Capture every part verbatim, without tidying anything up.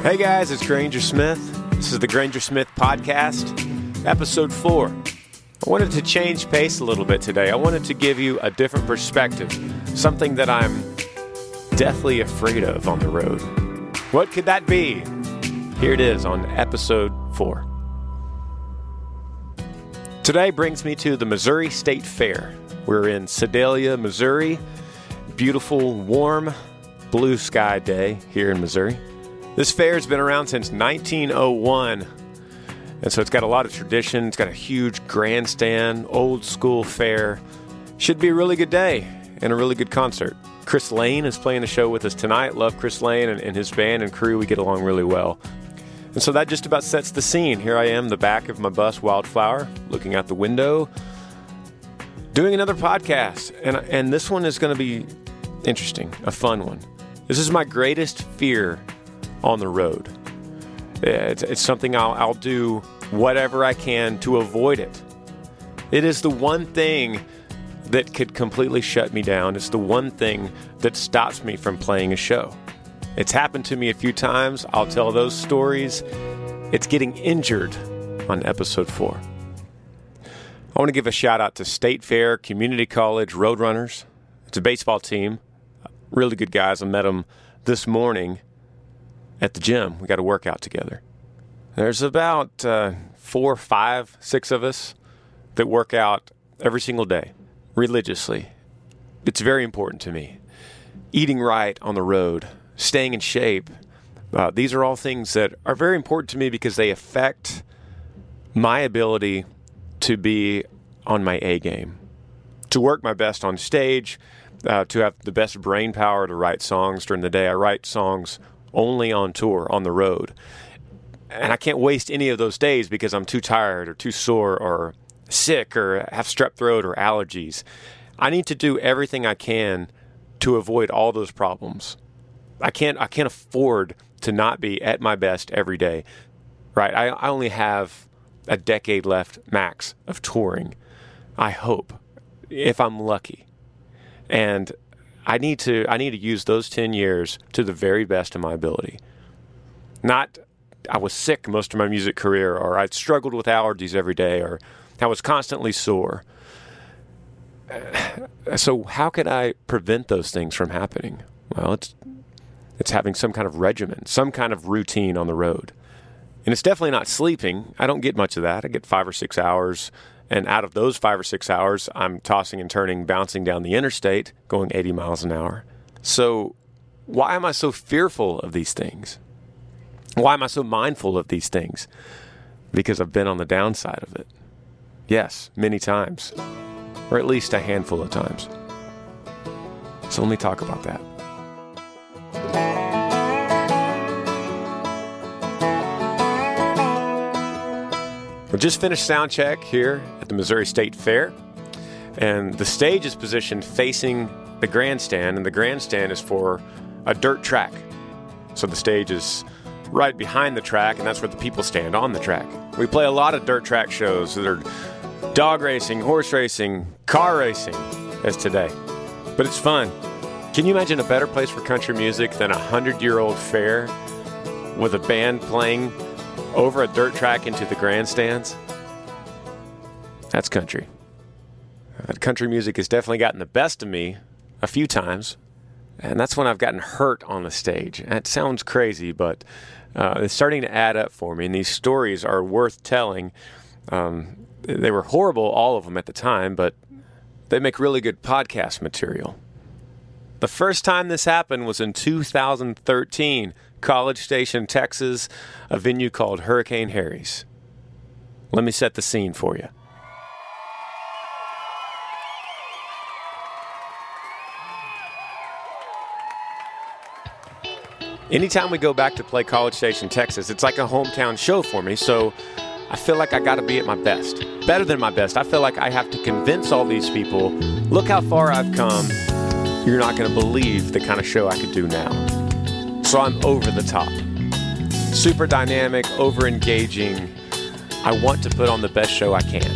Hey guys, it's Granger Smith. This is the Granger Smith Podcast, episode four. I wanted to change pace a little bit today. I wanted to give you a different perspective, something that I'm deathly afraid of on the road. What could that be? Here it is on episode four. Today brings me to the Missouri State Fair. We're in Sedalia, Missouri. Beautiful, warm, blue sky day here in Missouri. This fair has been around since nineteen oh one, and so it's got a lot of tradition. It's got a huge grandstand, old school fair. Should be a really good day and a really good concert. Chris Lane is playing a show with us tonight. Love Chris Lane and, and his band and crew. We get along really well. And so that just about sets the scene. Here I am, the back of my bus, Wildflower, looking out the window, doing another podcast. And, and this one is going to be interesting, a fun one. This is my greatest fear on the road. It's, it's something I'll, I'll do whatever I can to avoid it. It is the one thing that could completely shut me down. It's the one thing that stops me from playing a show. It's happened to me a few times. I'll tell those stories. It's getting injured on episode four. I want to give a shout out to State Fair Community College Roadrunners. It's a baseball team. Really good guys. I met them this morning at the gym. We got a workout together. There's about uh, four, five, six of us that work out every single day, religiously. It's very important to me. Eating right on the road, staying in shape. Uh, these are all things that are very important to me because they affect my ability to be on my A game, to work my best on stage, uh, to have the best brain power to write songs during the day. I write songs only on tour, on the road. And I can't waste any of those days because I'm too tired or too sore or sick or have strep throat or allergies. I need to do everything I can to avoid all those problems. I can't I can't afford to not be at my best every day. Right? I, I only have a decade left max of touring. I hope, if I'm lucky. And I need to I need to use those ten years to the very best of my ability. Not I was sick most of my music career, or I struggled with allergies every day, or I was constantly sore. So how could I prevent those things from happening? Well, it's it's having some kind of regimen, some kind of routine on the road. And it's definitely not sleeping. I don't get much of that. I get five or six hours. And out of those five or six hours, I'm tossing and turning, bouncing down the interstate, going eighty miles an hour. So why am I so fearful of these things? Why am I so mindful of these things? Because I've been on the downside of it. Yes, many times. Or at least a handful of times. So let me talk about that. We just finished sound check here at the Missouri State Fair, and the stage is positioned facing the grandstand, and the grandstand is for a dirt track. So the stage is right behind the track, and that's where the people stand on the track. We play a lot of dirt track shows that are dog racing, horse racing, car racing, as today. But it's fun. Can you imagine a better place for country music than a hundred-year-old fair with a band playing over a dirt track into the grandstands? That's country. Uh, country music has definitely gotten the best of me a few times, and that's when I've gotten hurt on the stage. That sounds crazy, but uh, it's starting to add up for me, and these stories are worth telling. Um, they were horrible, all of them at the time, but they make really good podcast material. The first time this happened was in two thousand thirteen, College Station, Texas, a venue called Hurricane Harry's. Let me set the scene for you. Anytime we go back to play College Station, Texas, it's like a hometown show for me, so I feel like I got to be at my best. Better than my best. I feel like I have to convince all these people, look how far I've come. You're not going to believe the kind of show I could do now. So I'm over the top. Super dynamic, over-engaging. I want to put on the best show I can.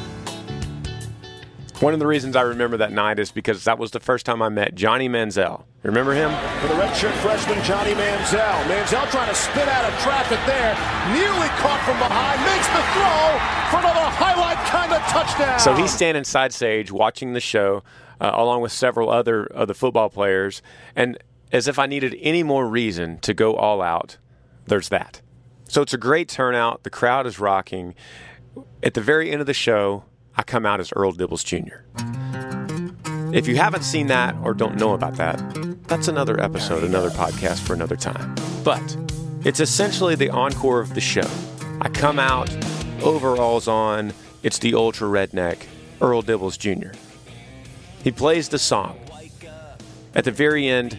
One of the reasons I remember that night is because that was the first time I met Johnny Manziel. Remember him? For the redshirt freshman, Johnny Manziel. Manziel trying to spin out of traffic there. Nearly caught from behind. Makes the throw for another highlight kind of touchdown. So he's standing side stage watching the show uh, along with several other of the football players. And as if I needed any more reason to go all out, there's that. So it's a great turnout. The crowd is rocking. At the very end of the show, I come out as Earl Dibbles Junior If you haven't seen that or don't know about that, that's another episode, another podcast for another time. But it's essentially the encore of the show. I come out, overalls on, it's the ultra redneck, Earl Dibbles Junior He plays the song. At the very end,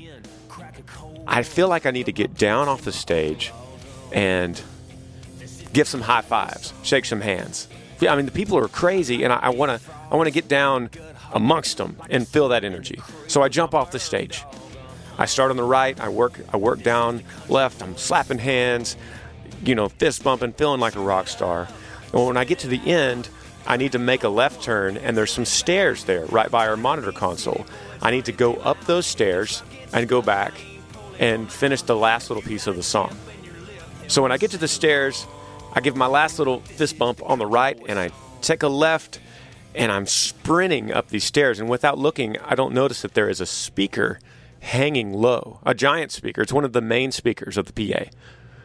I feel like I need to get down off the stage and give some high fives, shake some hands. I mean, the people are crazy, and I want to I want to get down amongst them and feel that energy. So I jump off the stage. I start on the right. I work I work down left. I'm slapping hands, you know, fist bumping, feeling like a rock star. And when I get to the end, I need to make a left turn, and there's some stairs there right by our monitor console. I need to go up those stairs and go back and finish the last little piece of the song. So when I get to the stairs, I give my last little fist bump on the right, and I take a left, and I'm sprinting up these stairs. And without looking, I don't notice that there is a speaker hanging low, a giant speaker. It's one of the main speakers of the P A.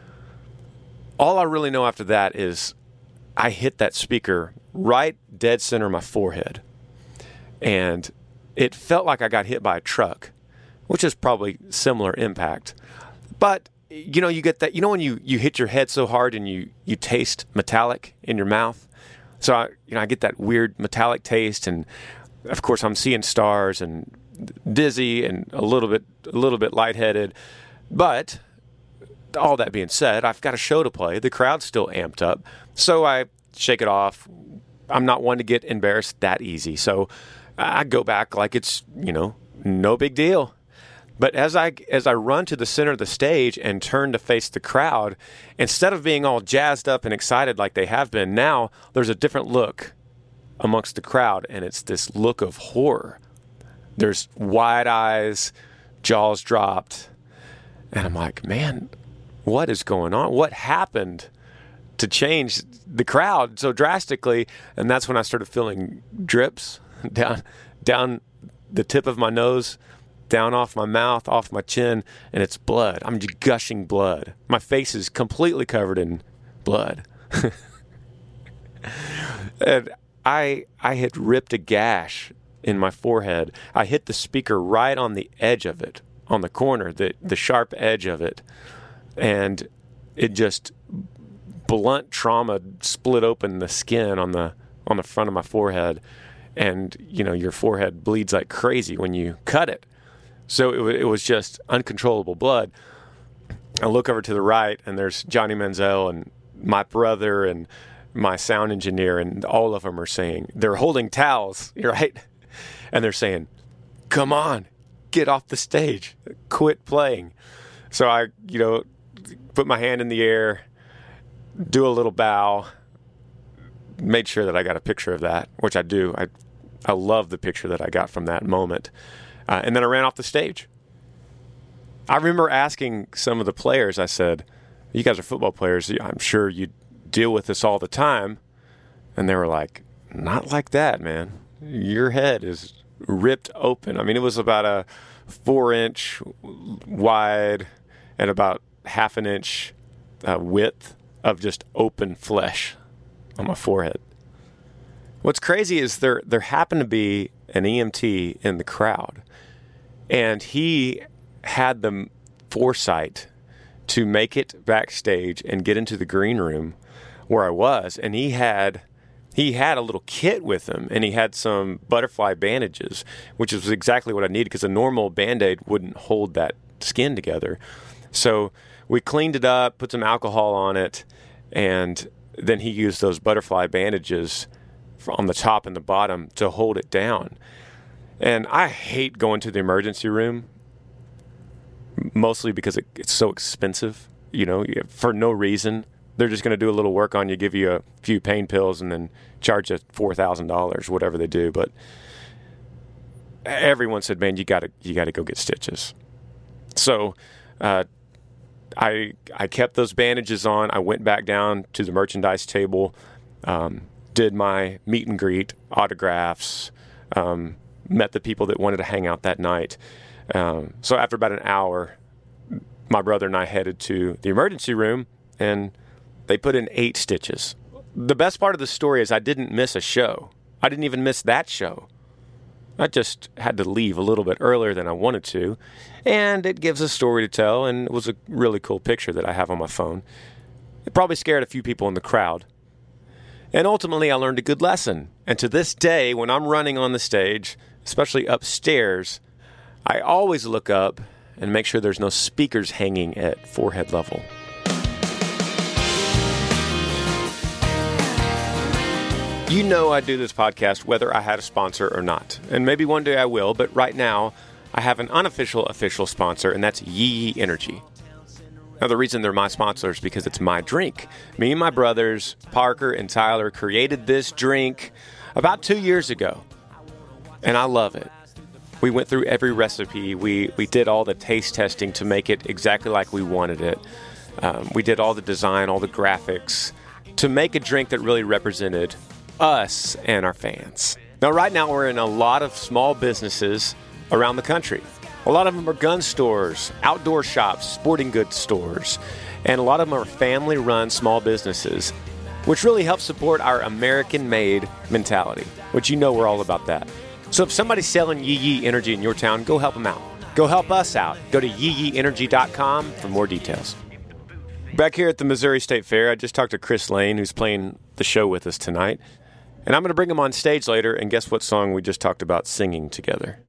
All I really know after that is I hit that speaker right dead center of my forehead. And it felt like I got hit by a truck, which is probably similar impact. But you know, you get that, you know, when you, you hit your head so hard and you, you taste metallic in your mouth. So, I, you know, I get that weird metallic taste, and of course I'm seeing stars and dizzy and a little bit, a little bit lightheaded. But all that being said, I've got a show to play. The crowd's still amped up. So I shake it off. I'm not one to get embarrassed that easy. So I go back like it's, you know, no big deal. But as I as I run to the center of the stage and turn to face the crowd, instead of being all jazzed up and excited like they have been, now there's a different look amongst the crowd, and it's this look of horror. There's wide eyes, jaws dropped, and I'm like, man, what is going on? What happened to change the crowd so drastically? And that's when I started feeling drips down down the tip of my nose, down off my mouth, off my chin, and it's blood. I'm just gushing blood. My face is completely covered in blood. And I I had ripped a gash in my forehead. I hit the speaker right on the edge of it, on the corner, the, the sharp edge of it. And it just, blunt trauma split open the skin on the on the front of my forehead. And, you know, your forehead bleeds like crazy when you cut it. So it, it was just uncontrollable blood. I look over to the right, and there's Johnny Manziel and my brother and my sound engineer, and all of them are saying, they're holding towels, right? And they're saying, come on, get off the stage, quit playing. So I, you know, put my hand in the air, do a little bow, made sure that I got a picture of that, which I do. I, I love the picture that I got from that moment. Uh, and then I ran off the stage. I remember asking some of the players, I said, you guys are football players. I'm sure you deal with this all the time. And they were like, not like that, man. Your head is ripped open. I mean, it was about a four inch wide and about half an inch uh, width of just open flesh on my forehead. What's crazy is there there happened to be an E M T in the crowd, and he had the foresight to make it backstage and get into the green room where I was, and he had he had a little kit with him, and he had some butterfly bandages, which is exactly what I needed because a normal Band-Aid wouldn't hold that skin together. So we cleaned it up, put some alcohol on it, and then he used those butterfly bandages on the top and the bottom to hold it down. And I hate going to the emergency room, mostly because it, it's so expensive, you know, for no reason. They're just going to do a little work on you, give you a few pain pills, and then charge you four thousand dollars, whatever they do. But everyone said, man, you got to you got to go get stitches. So uh, I I kept those bandages on. I went back down to the merchandise table, um, did my meet and greet, autographs, um, met the people that wanted to hang out that night. Um, so after about an hour, my brother and I headed to the emergency room, and they put in eight stitches. The best part of the story is I didn't miss a show. I didn't even miss that show. I just had to leave a little bit earlier than I wanted to, and it gives a story to tell, and it was a really cool picture that I have on my phone. It probably scared a few people in the crowd. And ultimately, I learned a good lesson. And to this day, when I'm running on the stage, especially upstairs, I always look up and make sure there's no speakers hanging at forehead level. You know I do this podcast whether I had a sponsor or not. And maybe one day I will, but right now I have an unofficial official sponsor, and that's Yee Yee Energy. Now, the reason they're my sponsor is because it's my drink. Me and my brothers, Parker and Tyler, created this drink about two years ago, and I love it. We went through every recipe. We, we did all the taste testing to make it exactly like we wanted it. Um, we did all the design, all the graphics, to make a drink that really represented us and our fans. Now, right now, we're in a lot of small businesses around the country. A lot of them are gun stores, outdoor shops, sporting goods stores, and a lot of them are family-run small businesses, which really helps support our American-made mentality, which you know we're all about that. So if somebody's selling Yee Yee Energy in your town, go help them out. Go help us out. Go to yee yee energy dot com for more details. Back here at the Missouri State Fair, I just talked to Chris Lane, who's playing the show with us tonight. And I'm going to bring him on stage later, and guess what song we just talked about singing together?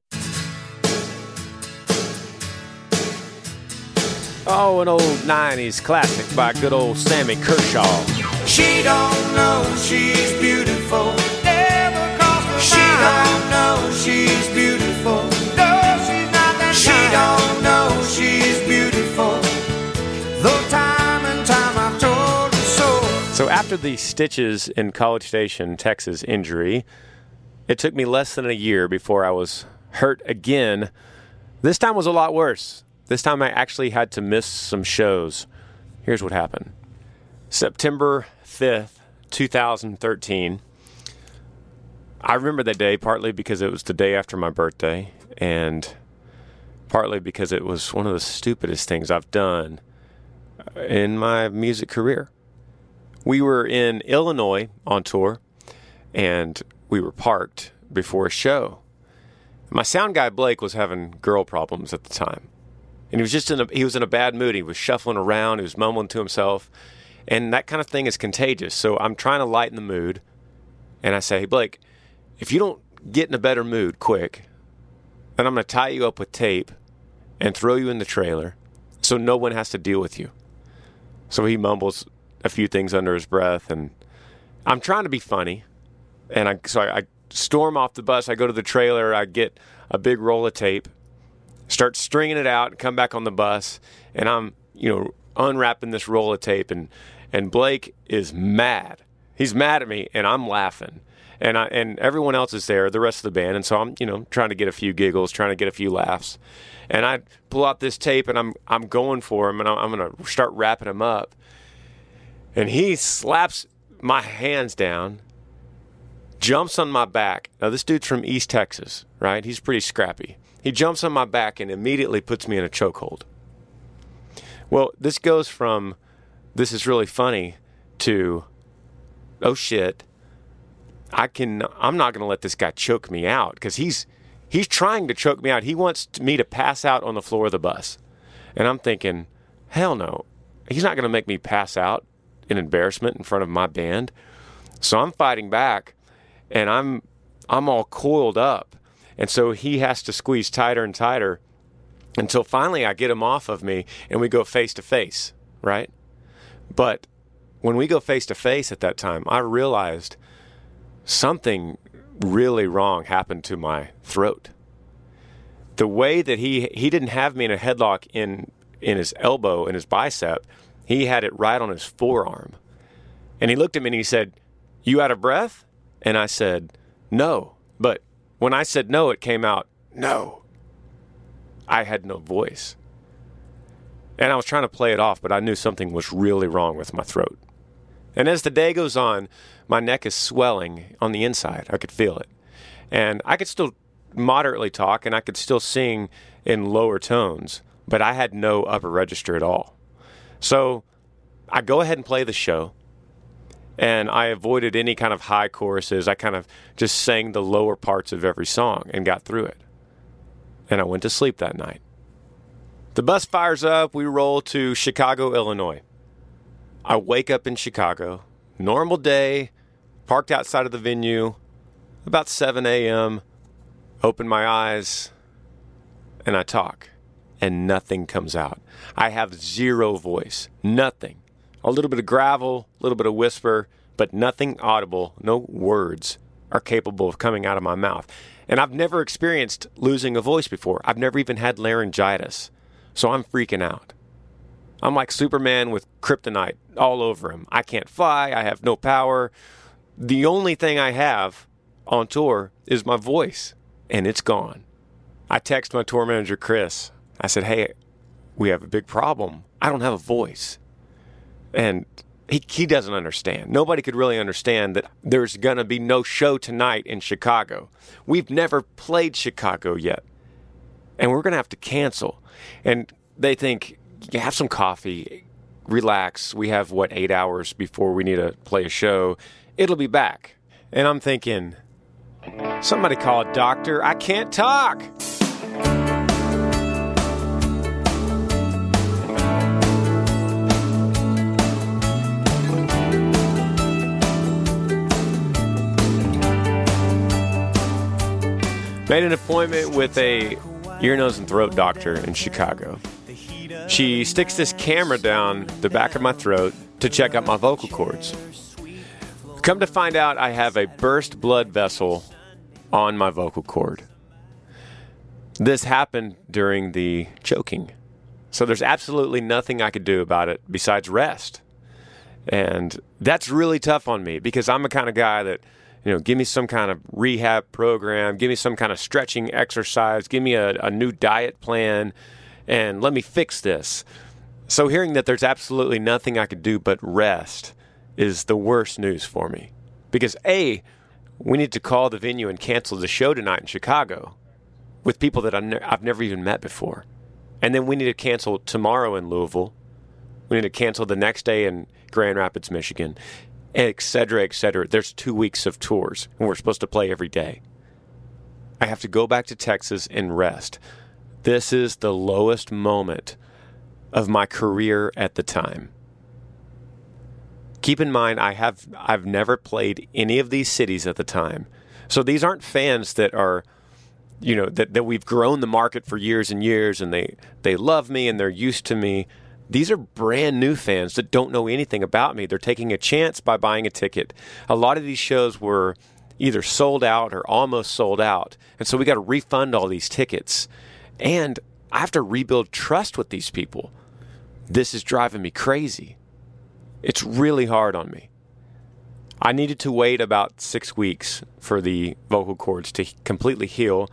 Oh, an old nineties classic by good old Sammy Kershaw. She don't know she's beautiful. Never crossed her mind. She don't know she's beautiful. No, she's not that She kind. Don't know she's beautiful. Though time and time I've told her so. So after the stitches in College Station, Texas injury, it took me less than a year before I was hurt again. This time was a lot worse. This time I actually had to miss some shows. Here's what happened. September fifth, twenty thirteen. I remember that day partly because it was the day after my birthday, and partly because it was one of the stupidest things I've done in my music career. We were in Illinois on tour, and we were parked before a show. My sound guy, Blake, was having girl problems at the time. And he was just in a, he was in a bad mood. He was shuffling around. He was mumbling to himself. And that kind of thing is contagious. So I'm trying to lighten the mood. And I say, hey, Blake, if you don't get in a better mood quick, then I'm going to tie you up with tape and throw you in the trailer so no one has to deal with you. So he mumbles a few things under his breath. And I'm trying to be funny. And I so I, I storm off the bus. I go to the trailer. I get a big roll of tape. Start stringing it out and come back on the bus, and I'm, you know, unwrapping this roll of tape, and and Blake is mad. He's mad at me, and I'm laughing, and I and everyone else is there, the rest of the band, and so I'm, you know, trying to get a few giggles, trying to get a few laughs, and I pull out this tape, and I'm I'm going for him, and I'm, I'm gonna start wrapping him up, and he slaps my hands down, jumps on my back. Now this dude's from East Texas, right? He's pretty scrappy. He jumps on my back and immediately puts me in a chokehold. Well, this goes from, this is really funny, to, oh shit, I can, I'm not going to let this guy choke me out, because he's, he's trying to choke me out. He wants me to pass out on the floor of the bus. And I'm thinking, hell no, he's not going to make me pass out in embarrassment in front of my band. So I'm fighting back, and I'm, I'm all coiled up. And so he has to squeeze tighter and tighter until finally I get him off of me and we go face to face, right? But when we go face to face at that time, I realized something really wrong happened to my throat. The way that he, he didn't have me in a headlock in, in his elbow, in his bicep, he had it right on his forearm. And he looked at me and he said, "You out of breath?" And I said, "No." But when I said no, it came out, "No." I had no voice. And I was trying to play it off, but I knew something was really wrong with my throat. And as the day goes on, my neck is swelling on the inside. I could feel it. And I could still moderately talk, and I could still sing in lower tones, but I had no upper register at all. So I go ahead and play the show, and I avoided any kind of high choruses. I kind of just sang the lower parts of every song and got through it. And I went to sleep that night. The bus fires up. We roll to Chicago, Illinois. I wake up in Chicago. Normal day, parked outside of the venue, about seven a.m., open my eyes, and I talk, and nothing comes out. I have zero voice, nothing. A little bit of gravel, a little bit of whisper, but nothing audible, no words are capable of coming out of my mouth. And I've never experienced losing a voice before. I've never even had laryngitis, so I'm freaking out. I'm like Superman with kryptonite all over him. I can't fly, I have no power. The only thing I have on tour is my voice, and it's gone. I text my tour manager, Chris. I said, hey, we have a big problem. I don't have a voice. And he, he doesn't understand. Nobody could really understand that there's going to be no show tonight in Chicago. We've never played Chicago yet. And we're going to have to cancel. And they think, yeah, have some coffee, relax. We have, what, eight hours before we need to play a show. It'll be back. And I'm thinking, somebody call a doctor. I can't talk. Made an appointment with a ear, nose, and throat doctor in Chicago. She sticks this camera down the back of my throat to check out my vocal cords. Come to find out, I have a burst blood vessel on my vocal cord. This happened during the choking. So there's absolutely nothing I could do about it besides rest. And that's really tough on me because I'm the kind of guy that, you know, give me some kind of rehab program, give me some kind of stretching exercise, give me a, a new diet plan, and let me fix this. So hearing that there's absolutely nothing I could do but rest is the worst news for me. Because A, we need to call the venue and cancel the show tonight in Chicago with people that ne- I've never even met before. And then we need to cancel tomorrow in Louisville. We need to cancel the next day in Grand Rapids, Michigan, et cetera, et cetera. There's two weeks of tours, and we're supposed to play every day. I have to go back to Texas and rest. This is the lowest moment of my career at the time. Keep in mind, I have I've never played any of these cities at the time. So these aren't fans that are, you know, that, that we've grown the market for years and years, and they, they love me and they're used to me. These are brand new fans that don't know anything about me. They're taking a chance by buying a ticket. A lot of these shows were either sold out or almost sold out. And so we got to refund all these tickets. And I have to rebuild trust with these people. This is driving me crazy. It's really hard on me. I needed to wait about six weeks for the vocal cords to completely heal.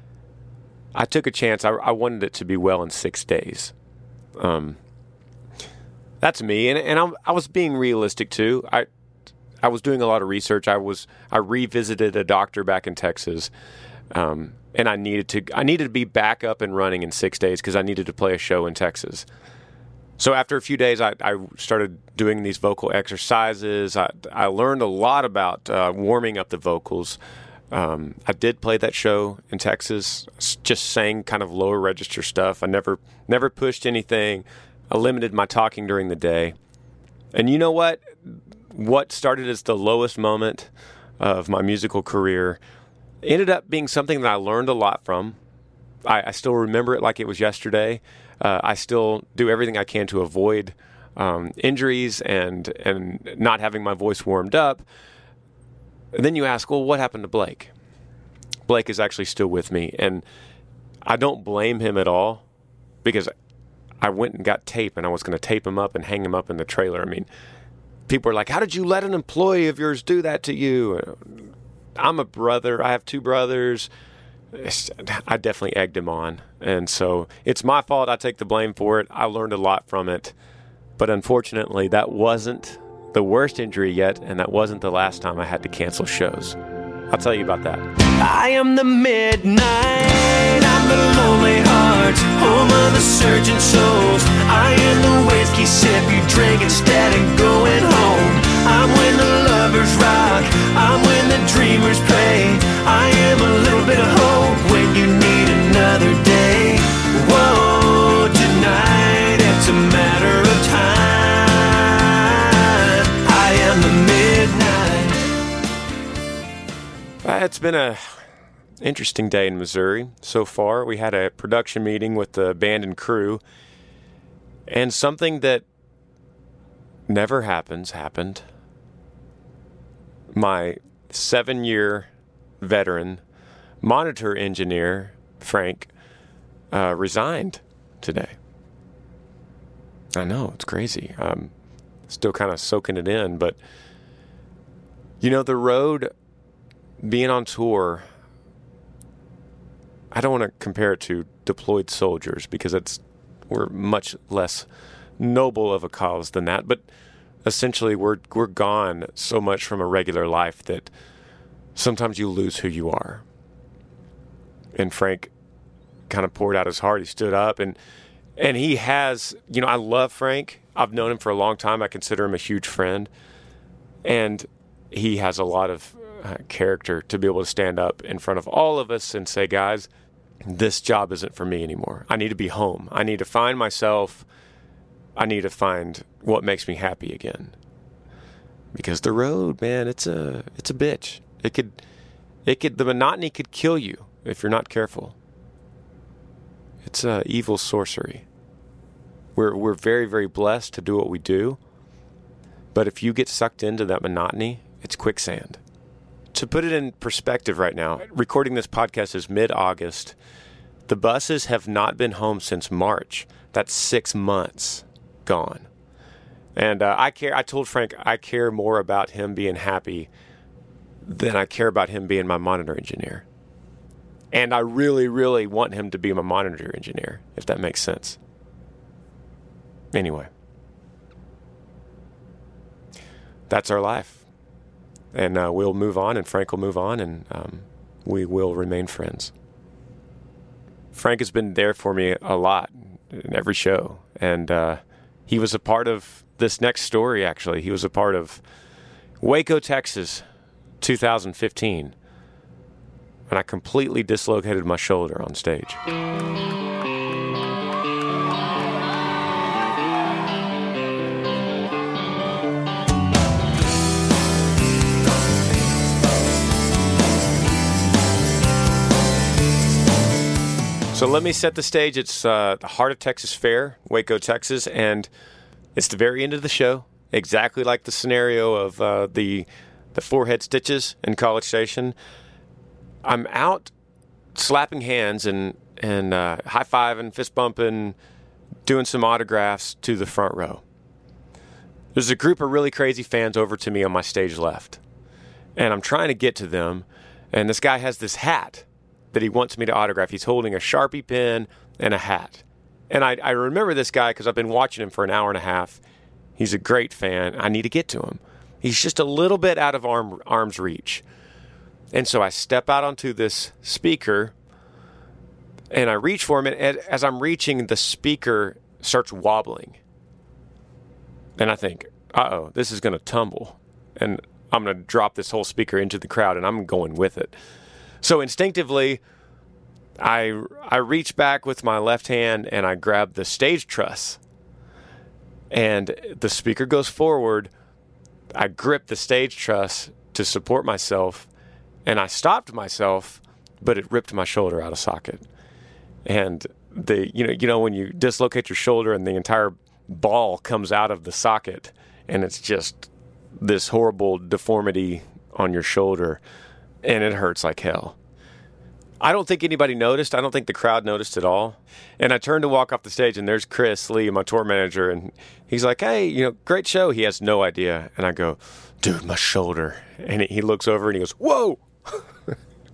I took a chance. I, I wanted it to be well in six days. Um, that's me, and and I'm, I was being realistic too. I I was doing a lot of research. I was I revisited a doctor back in Texas, um, and I needed to I needed to be back up and running in six days because I needed to play a show in Texas. So after a few days, I, I started doing these vocal exercises. I, I learned a lot about uh, warming up the vocals. Um, I did play that show in Texas, just sang kind of lower register stuff. I never never pushed anything. I limited my talking during the day. And you know what? What started as the lowest moment of my musical career ended up being something that I learned a lot from. I, I still remember it like it was yesterday. Uh, I still do everything I can to avoid um, injuries and and not having my voice warmed up. And then you ask, well, what happened to Blake? Blake is actually still with me, and I don't blame him at all because I went and got tape, and I was going to tape him up and hang him up in the trailer. I mean, people are like, how did you let an employee of yours do that to you? I'm a brother. I have two brothers. I definitely egged him on. And so it's my fault. I take the blame for it. I learned a lot from it. But unfortunately, that wasn't the worst injury yet, and that wasn't the last time I had to cancel shows. I'll tell you about that. I am the midnight, I'm the lonely heart, home of the surging souls. I am the whiskey sip you drink instead of going home. I'm when the lovers rock, I'm when the dreamers play. I am a little bit of hope when you need another day. Whoa, tonight it's a matter of time. I am the midnight. It's been a interesting day in Missouri so far. We had a production meeting with the band and crew, and something that never happens happened. My seven-year veteran monitor engineer, Frank, uh, resigned today. I know, it's crazy. I'm still kind of soaking it in, but you know, the road, being on tour, I don't want to compare it to deployed soldiers because it's we're much less noble of a cause than that. But essentially, we're we're gone so much from a regular life that sometimes you lose who you are. And Frank kind of poured out his heart. He stood up, and and he has, you know, I love Frank. I've known him for a long time. I consider him a huge friend, and he has a lot of Uh, character to be able to stand up in front of all of us and say, guys, this job isn't for me anymore. I need to be home. I need to find myself. I need to find what makes me happy again. Because the road, man, it's a it's a bitch. It could it could the monotony could kill you if you're not careful. It's a evil sorcery. We're we're very, very blessed to do what we do. But if you get sucked into that monotony, it's quicksand. To put it in perspective right now, recording this podcast is mid-August. The buses have not been home since March. That's six months gone. And uh, I care. I told Frank I care more about him being happy than I care about him being my monitor engineer. And I really, really want him to be my monitor engineer, if that makes sense. Anyway, that's our life. And uh, we'll move on, and Frank will move on, and um, we will remain friends. Frank has been there for me a lot in every show, and uh, he was a part of this next story, actually. He was a part of Waco, Texas, two thousand fifteen, and I completely dislocated my shoulder on stage. So let me set the stage. It's uh, the Heart of Texas Fair, Waco, Texas, and it's the very end of the show, exactly like the scenario of uh, the the forehead stitches in College Station. I'm out slapping hands and, and uh, high-fiving, fist-bumping, doing some autographs to the front row. There's a group of really crazy fans over to me on my stage left, and I'm trying to get to them, and this guy has this hat that he wants me to autograph. He's holding a Sharpie pen and a hat. And I, I remember this guy because I've been watching him for an hour and a half. He's a great fan. I need to get to him. He's just a little bit out of arm, arm's reach. And so I step out onto this speaker, and I reach for him, and as I'm reaching, the speaker starts wobbling. And I think, uh-oh, this is going to tumble. And I'm going to drop this whole speaker into the crowd, and I'm going with it. So instinctively, I I reach back with my left hand and I grab the stage truss. And the speaker goes forward. I grip the stage truss to support myself, and I stopped myself, but it ripped my shoulder out of socket. And the you know you know when you dislocate your shoulder and the entire ball comes out of the socket, and it's just this horrible deformity on your shoulder. And it hurts like hell. I don't think anybody noticed. I don't think the crowd noticed at all. And I turned to walk off the stage, and there's Chris Lee, my tour manager, and he's like, hey, you know, great show. He has no idea. And I go, dude, my shoulder. And he looks over, and he goes, whoa.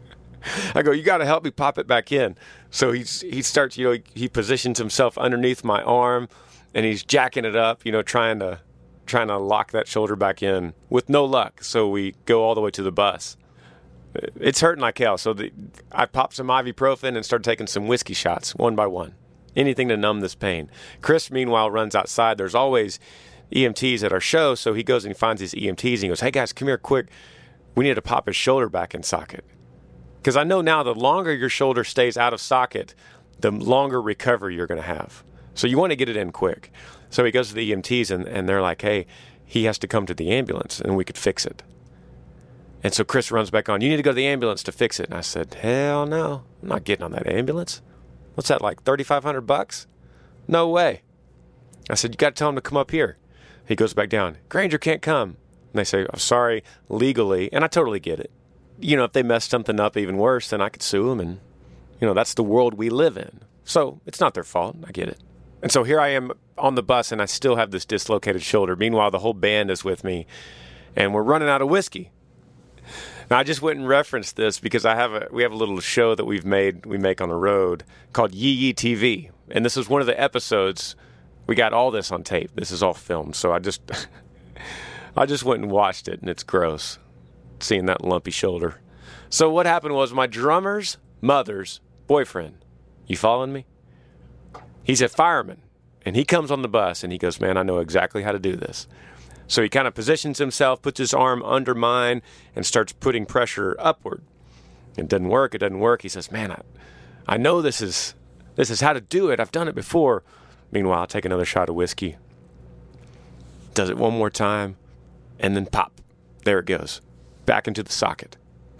I go, you got to help me pop it back in. So he's, he starts, you know, he, he positions himself underneath my arm, and he's jacking it up, you know, trying to trying to lock that shoulder back in with no luck. So we go all the way to the bus. It's hurting like hell. So the, I popped some ibuprofen and started taking some whiskey shots one by one. Anything to numb this pain. Chris, meanwhile, runs outside. There's always E M Ts at our show, so he goes and he finds these E M Ts, and he goes, hey, guys, come here quick. We need to pop his shoulder back in socket. Because I know now the longer your shoulder stays out of socket, the longer recovery you're going to have. So you want to get it in quick. So he goes to the E M Ts, and, and they're like, hey, he has to come to the ambulance, and we could fix it. And so Chris runs back on, you need to go to the ambulance to fix it. And I said, hell no, I'm not getting on that ambulance. What's that, like thirty-five hundred bucks? No way. I said, you got to tell him to come up here. He goes back down. Granger can't come. And they say, I'm sorry, legally. And I totally get it. You know, if they messed something up even worse, then I could sue them. And, you know, that's the world we live in. So it's not their fault. I get it. And so here I am on the bus, and I still have this dislocated shoulder. Meanwhile, the whole band is with me, and we're running out of whiskey. Now, I just went and referenced this because I have a we have a little show that we've made we make on the road called Yee Yee T V, and this was one of the episodes. We got all this on tape. This is all filmed, so I just I just went and watched it, and it's gross seeing that lumpy shoulder. So what happened was my drummer's mother's boyfriend. You following me? He's a fireman, and he comes on the bus, and he goes, man, I know exactly how to do this. So he kind of positions himself, puts his arm under mine, and starts putting pressure upward. It doesn't work. It doesn't work. He says, man, I, I know this is this is how to do it. I've done it before. Meanwhile, I take another shot of whiskey. Does it one more time, and then pop. There it goes. Back into the socket.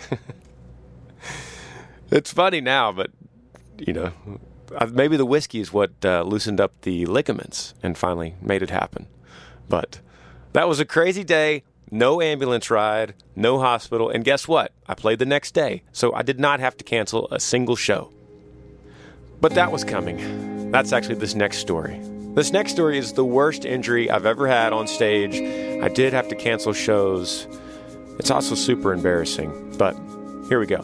It's funny now, but, you know, maybe the whiskey is what uh, loosened up the ligaments and finally made it happen. But that was a crazy day. No ambulance ride, no hospital. And guess what? I played the next day, so I did not have to cancel a single show. But that was coming. That's actually this next story. This next story is the worst injury I've ever had on stage. I did have to cancel shows. It's also super embarrassing, but here we go.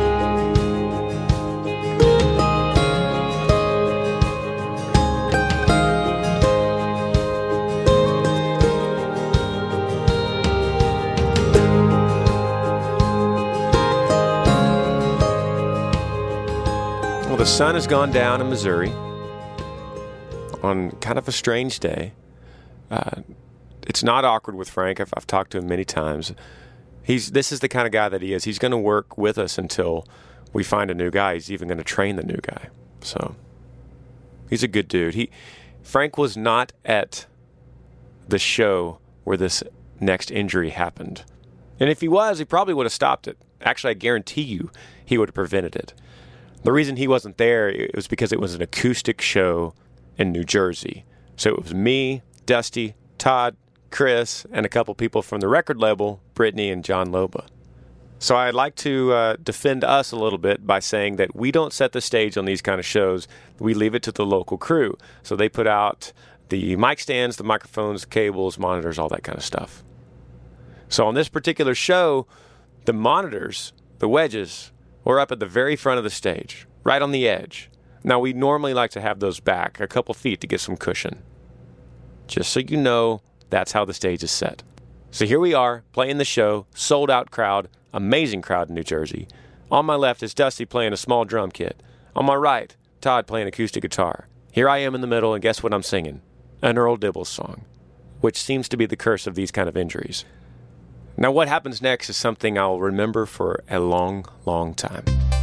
The sun has gone down in Missouri on kind of a strange day. Uh, it's not awkward with Frank. I've, I've talked to him many times. He's this is the kind of guy that he is. He's going to work with us until we find a new guy. He's even going to train the new guy. So he's a good dude. He Frank was not at the show where this next injury happened. And if he was, he probably would have stopped it. Actually, I guarantee you he would have prevented it. The reason he wasn't there, it was because it was an acoustic show in New Jersey. So it was me, Dusty, Todd, Chris, and a couple people from the record label, Brittany and John Loba. So I'd like to uh, defend us a little bit by saying that we don't set the stage on these kind of shows. We leave it to the local crew. So they put out the mic stands, the microphones, cables, monitors, all that kind of stuff. So on this particular show, the monitors, the wedges, were up at the very front of the stage, right on the edge. Now, we normally like to have those back a couple feet to get some cushion. Just so you know, that's how the stage is set. So here we are, playing the show, sold-out crowd, amazing crowd in New Jersey. On my left is Dusty playing a small drum kit. On my right, Todd playing acoustic guitar. Here I am in the middle, and guess what I'm singing? An Earl Dibbles song, which seems to be the curse of these kind of injuries. Now, what happens next is something I'll remember for a long, long time.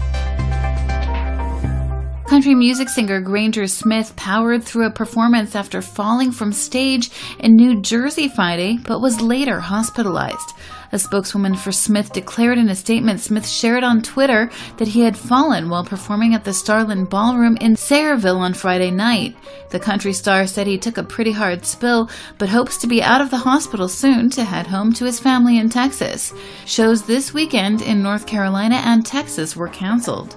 Country music singer Granger Smith powered through a performance after falling from stage in New Jersey Friday, but was later hospitalized. A spokeswoman for Smith declared in a statement Smith shared on Twitter that he had fallen while performing at the Starland Ballroom in Sayreville on Friday night. The country star said he took a pretty hard spill, but hopes to be out of the hospital soon to head home to his family in Texas. Shows this weekend in North Carolina and Texas were canceled.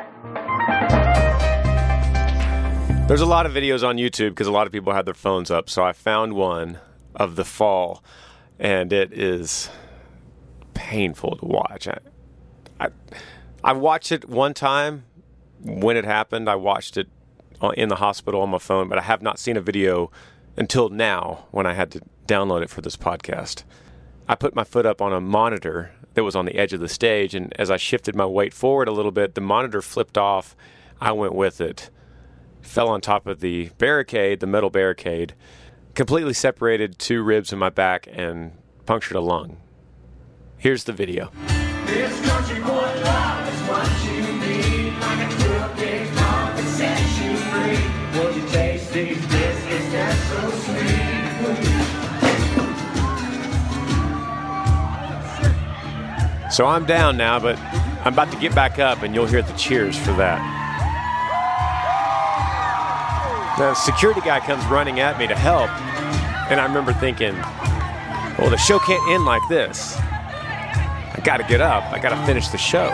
There's a lot of videos on YouTube because a lot of people have their phones up, so I found one of the fall, and it is painful to watch. I, I, I watched it one time when it happened. I watched it in the hospital on my phone, but I have not seen a video until now when I had to download it for this podcast. I put my foot up on a monitor that was on the edge of the stage, and as I shifted my weight forward a little bit, the monitor flipped off. I went with it. Fell on top of the barricade, the metal barricade, completely separated two ribs in my back and punctured a lung. Here's the video. This country boy love is what you need, like a twelve gauge pump that sets you free. Won't you taste these biscuits? They're so sweet. So I'm down now, but I'm about to get back up, and you'll hear the cheers for that. The security guy comes running at me to help, and I remember thinking, well, the show can't end like this. I got to get up. I got to finish the show.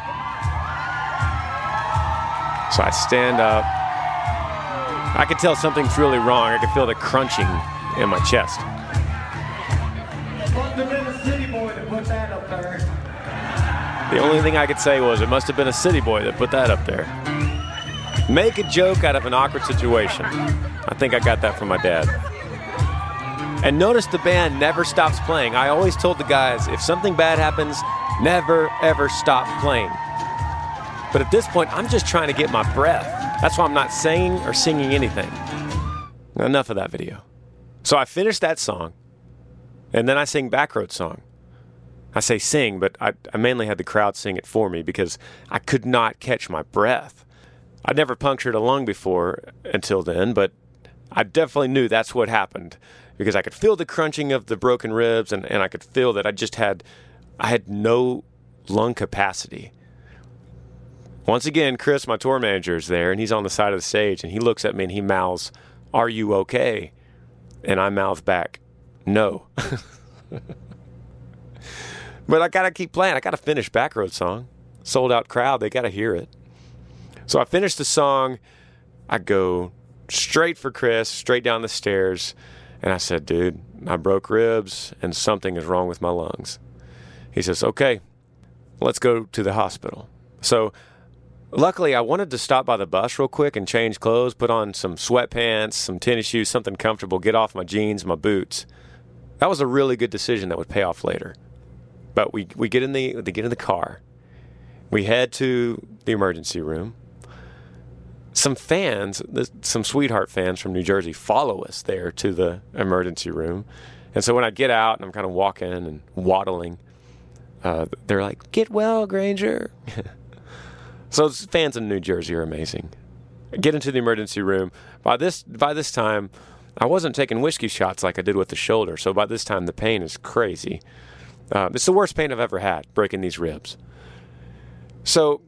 So I stand up. I can tell something's really wrong. I can feel the crunching in my chest. Must have been a city boy that put that up there. The only thing I could say was it must have been a city boy that put that up there. Make a joke out of an awkward situation. I think I got that from my dad. And notice the band never stops playing. I always told the guys, if something bad happens, never, ever stop playing. But at this point, I'm just trying to get my breath. That's why I'm not saying or singing anything. Enough of that video. So I finished that song, and then I sing Backroad Song. I say sing, but I, I mainly had the crowd sing it for me because I could not catch my breath. I'd never punctured a lung before until then, but I definitely knew that's what happened because I could feel the crunching of the broken ribs, and, and I could feel that I just had, I had no lung capacity. Once again, Chris, my tour manager, is there, and he's on the side of the stage, and he looks at me and he mouths, "Are you okay?" And I mouth back, "No." But I got to keep playing. I got to finish Backroad Song. Sold out crowd. They got to hear it. So I finished the song. I go straight for Chris, straight down the stairs. And I said, "Dude, I broke ribs and something is wrong with my lungs." He says, "Okay, let's go to the hospital." So luckily, I wanted to stop by the bus real quick and change clothes, put on some sweatpants, some tennis shoes, something comfortable, get off my jeans, my boots. That was a really good decision that would pay off later. But we, we get in the they get in the car. We head to the emergency room. Some fans, some sweetheart fans from New Jersey, follow us there to the emergency room. And so when I get out and I'm kind of walking and waddling, uh, they're like, "Get well, Granger." So fans in New Jersey are amazing. I get into the emergency room. By this by this time, I wasn't taking whiskey shots like I did with the shoulder. So by this time, the pain is crazy. Uh, it's the worst pain I've ever had, breaking these ribs. So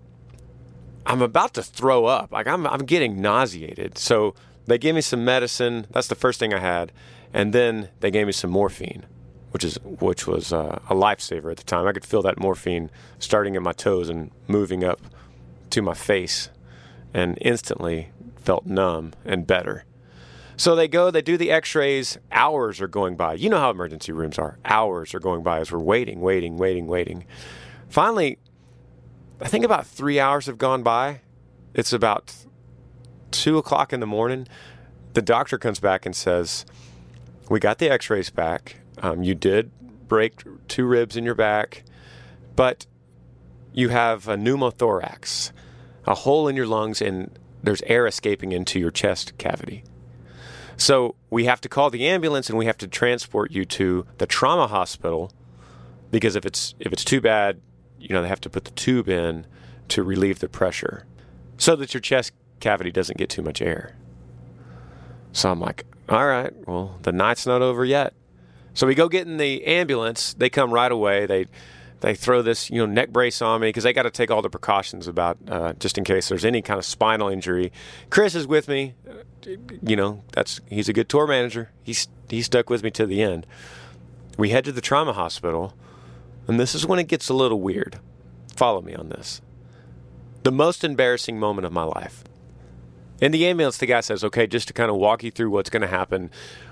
I'm about to throw up. Like I'm, I'm getting nauseated. So they gave me some medicine. That's the first thing I had, and then they gave me some morphine, which is which was uh, a lifesaver at the time. I could feel that morphine starting at my toes and moving up to my face, and instantly felt numb and better. So they go, they do the x-rays, hours are going by. You know how emergency rooms are. Hours are going by as we're waiting, waiting, waiting, waiting. Finally, I think about three hours have gone by. It's about two o'clock in the morning. The doctor comes back and says, "We got the x-rays back. Um, you did break two ribs in your back, but you have a pneumothorax, a hole in your lungs, and there's air escaping into your chest cavity. So we have to call the ambulance and we have to transport you to the trauma hospital because if it's if it's too bad, you know, they have to put the tube in to relieve the pressure so that your chest cavity doesn't get too much air." So I'm like, all right, well, the night's not over yet. So we go get in the ambulance. They come right away. They they throw this, you know, neck brace on me because they got to take all the precautions about uh, just in case there's any kind of spinal injury. Chris is with me. You know, that's he's a good tour manager. He's he stuck with me to the end. We head to the trauma hospital, and this is when it gets a little weird. Follow me on this. The most embarrassing moment of my life. In the ambulance, the guy says, "Okay, just to kind of walk you through what's going to happen,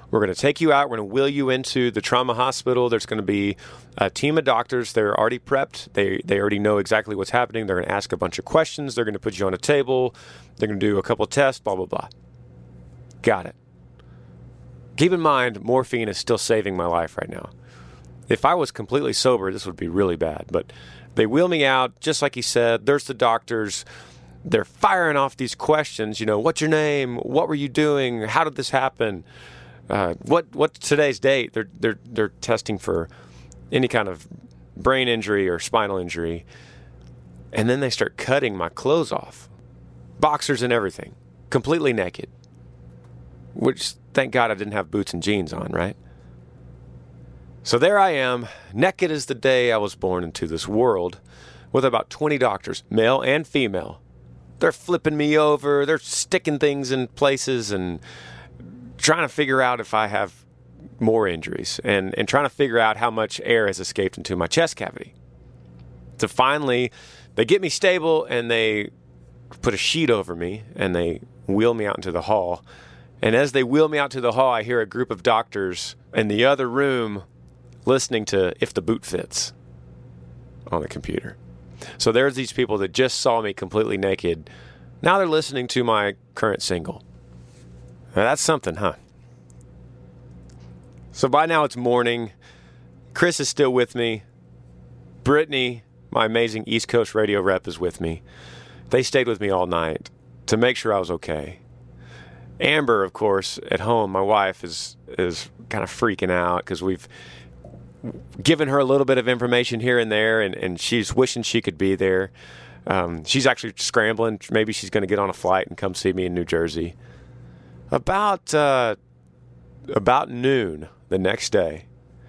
We're going to take you out. We're going to wheel you into the trauma hospital. There's going to be a team of doctors. They're already prepped. They they already know exactly what's happening. They're going to ask a bunch of questions. They're going to put you on a table. They're going to do a couple of tests, blah, blah, blah. Got it. Keep in mind, morphine is still saving my life right now. If I was completely sober, this would be really bad. But they wheel me out, just like he said. There's the doctors. They're firing off these questions. You know, what's your name? What were you doing? How did this happen? Uh, what what's today's date? They're they're they're testing for any kind of brain injury or spinal injury, and then they start cutting my clothes off, boxers and everything, completely naked. Which, thank God, I didn't have boots and jeans on, right? So there I am, naked as the day I was born into this world, with about twenty doctors, male and female. They're flipping me over. They're sticking things in places and trying to figure out if I have more injuries and, and trying to figure out how much air has escaped into my chest cavity. So finally, they get me stable and they put a sheet over me and they wheel me out into the hall. And as they wheel me out to the hall, I hear a group of doctors in the other room listening to If the Boot Fits on the computer. So there's these people that just saw me completely naked. Now they're listening to my current single. Now that's something, huh? So by now it's morning. Chris is still with me. Brittany, my amazing East Coast radio rep, is with me. They stayed with me all night to make sure I was okay. Amber, of course, at home, my wife, is is kind of freaking out because we've given her a little bit of information here and there, and, and she's wishing she could be there. Um, she's actually scrambling. Maybe she's going to get on a flight and come see me in New Jersey. About uh, about noon the next day,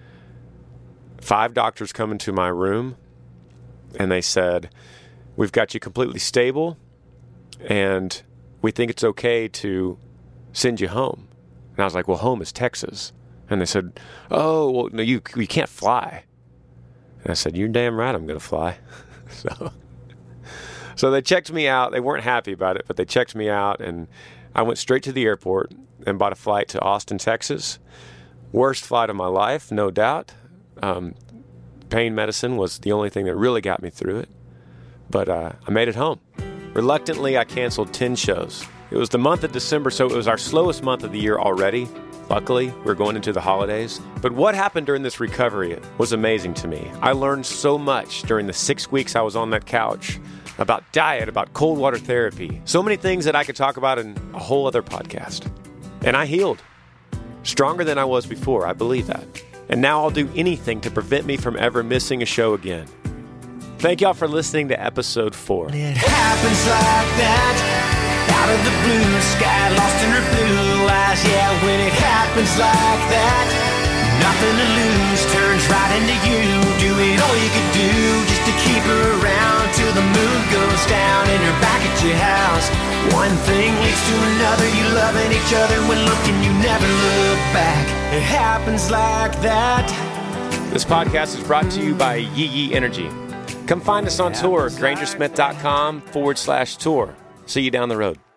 five doctors come into my room, and they said, "We've got you completely stable, and we think it's okay to send you home." And I was like, "Well, home is Texas." And they said, "Oh, well, no, you you can't fly." And I said, "You're damn right I'm going to fly." so, so they checked me out. They weren't happy about it, but they checked me out, and I went straight to the airport and bought a flight to Austin, Texas. Worst flight of my life, no doubt. Um, pain medicine was the only thing that really got me through it. But uh, I made it home. Reluctantly, I canceled ten shows. It was the month of December, so it was our slowest month of the year already. Luckily, we're going into the holidays. But what happened during this recovery was amazing to me. I learned so much during the six weeks I was on that couch about diet, about cold water therapy. So many things that I could talk about in a whole other podcast. And I healed. Stronger than I was before, I believe that. And now I'll do anything to prevent me from ever missing a show again. Thank y'all for listening to episode four. It happens like that, out of the blue sky, lost in her blue eyes. Yeah, when it happens like that, nothing to lose, turns right into you. Doing all you could do just to keep her around till the moon goes down and you're back at your house. One thing leads to another, you loving each other when looking, you never look back. It happens like that. This podcast is brought to you by Yee Yee Energy. Come find us on tour, grangersmith.com forward slash tour. See you down the road.